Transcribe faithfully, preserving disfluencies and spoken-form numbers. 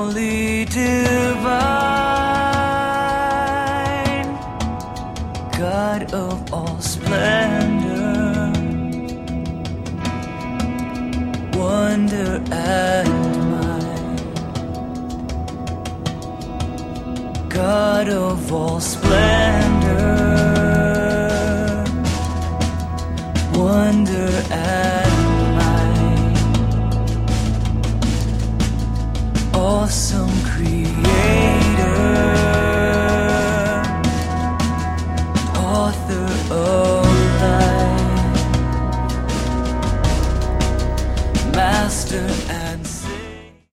holy divine, God of all splendor, wonder and might, God of all splendor,